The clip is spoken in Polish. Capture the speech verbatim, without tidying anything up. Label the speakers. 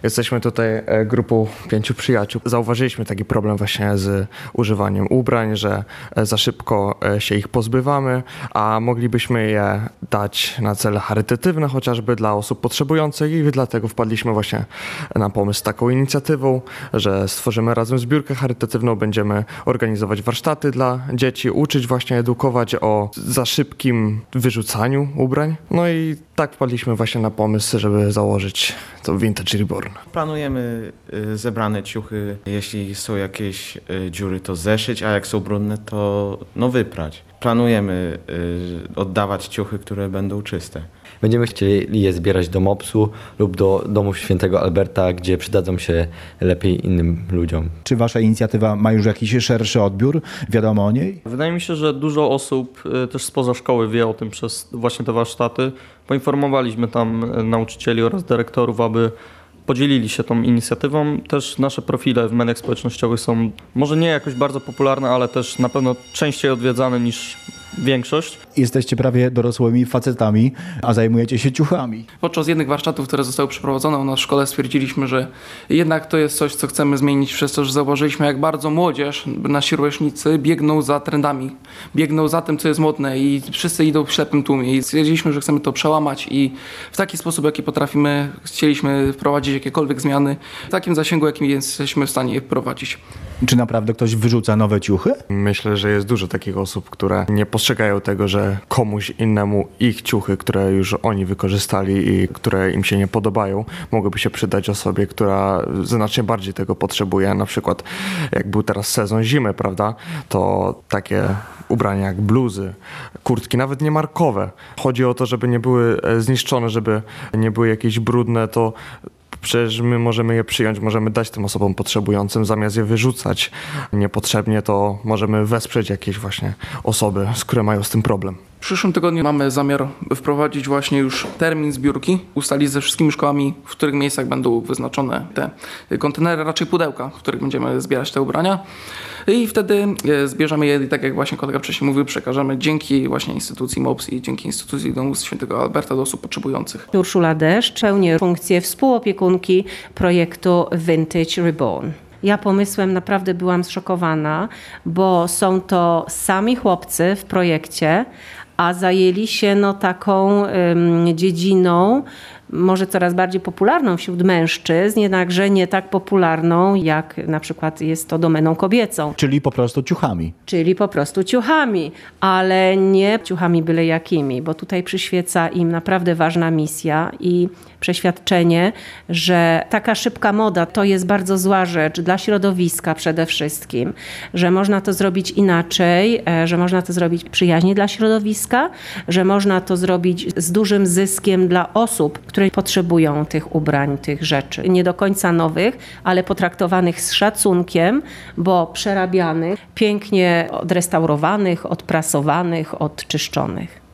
Speaker 1: Jesteśmy tutaj e, grupą pięciu przyjaciół. Zauważyliśmy taki problem właśnie z używaniem ubrań, że e, za szybko e, się ich pozbywamy, a moglibyśmy je dać na cele charytatywne, chociażby dla osób potrzebujących i dlatego wpadliśmy właśnie na pomysł z taką inicjatywą, że stworzymy razem zbiórkę charytatywną, będziemy organizować warsztaty dla dzieci, uczyć właśnie, edukować o za szybkim wyrzucaniu ubrań. No i tak wpadliśmy właśnie na pomysł, żeby założyć to Vintage Reborn.
Speaker 2: Planujemy y, zebrane ciuchy, jeśli są jakieś y, dziury, to zeszyć, a jak są brudne, to no wyprać. Planujemy y, oddawać ciuchy, które będą czyste.
Speaker 3: Będziemy chcieli je zbierać do mopsu lub do domów świętego Alberta, gdzie przydadzą się lepiej innym ludziom.
Speaker 4: Czy wasza inicjatywa ma już jakiś szerszy odbiór? Wiadomo o niej?
Speaker 5: Wydaje mi się, że dużo osób też spoza szkoły wie o tym przez właśnie te warsztaty. Poinformowaliśmy tam nauczycieli oraz dyrektorów, aby podzielili się tą inicjatywą. Też nasze profile w mediach społecznościowych są może nie jakoś bardzo popularne, ale też na pewno częściej odwiedzane niż większość.
Speaker 4: Jesteście prawie dorosłymi facetami, a zajmujecie się ciuchami.
Speaker 6: Podczas jednych warsztatów, które zostały przeprowadzone u nas w szkole, stwierdziliśmy, że jednak to jest coś, co chcemy zmienić, przez to, że zauważyliśmy, jak bardzo młodzież, nasi rówieśnicy biegną za trendami, biegną za tym, co jest modne i wszyscy idą w ślepym tłumie i stwierdziliśmy, że chcemy to przełamać i w taki sposób, jaki potrafimy, chcieliśmy wprowadzić jakiekolwiek zmiany w takim zasięgu, jakim jesteśmy w stanie je wprowadzić.
Speaker 4: Czy naprawdę ktoś wyrzuca nowe ciuchy?
Speaker 1: Myślę, że jest dużo takich osób, które nie postrzegają tego, że komuś innemu ich ciuchy, które już oni wykorzystali i które im się nie podobają, mogłyby się przydać osobie, która znacznie bardziej tego potrzebuje. Na przykład jak był teraz sezon zimy, prawda, to takie ubrania jak bluzy, kurtki, nawet nie markowe. Chodzi o to, żeby nie były zniszczone, żeby nie były jakieś brudne, to przecież my możemy je przyjąć, możemy dać tym osobom potrzebującym, zamiast je wyrzucać niepotrzebnie, to możemy wesprzeć jakieś właśnie osoby, z które mają z tym problem.
Speaker 6: W przyszłym tygodniu mamy zamiar wprowadzić właśnie już termin zbiórki, ustalić ze wszystkimi szkołami, w których miejscach będą wyznaczone te kontenery, raczej pudełka, w których będziemy zbierać te ubrania. I wtedy zbierzemy je i tak jak właśnie kolega wcześniej mówił, przekażemy dzięki właśnie instytucji MOPS i dzięki instytucji Domu Świętego Alberta do osób potrzebujących.
Speaker 7: Urszula Deszcz pełni funkcję współopiekunki projektu Vintage Reborn. Ja pomysłem naprawdę byłam zszokowana, bo są to sami chłopcy w projekcie, a zajęli się no taką ym, dziedziną, może coraz bardziej popularną wśród mężczyzn, jednakże nie tak popularną, jak na przykład jest to domeną kobiecą.
Speaker 4: Czyli po prostu ciuchami.
Speaker 7: Czyli po prostu ciuchami, ale nie ciuchami byle jakimi, bo tutaj przyświeca im naprawdę ważna misja i przeświadczenie, że taka szybka moda to jest bardzo zła rzecz dla środowiska przede wszystkim, że można to zrobić inaczej, że można to zrobić przyjaźnie dla środowiska, że można to zrobić z dużym zyskiem dla osób, które potrzebują tych ubrań, tych rzeczy. Nie do końca nowych, ale potraktowanych z szacunkiem, bo przerabianych, pięknie odrestaurowanych, odprasowanych, odczyszczonych.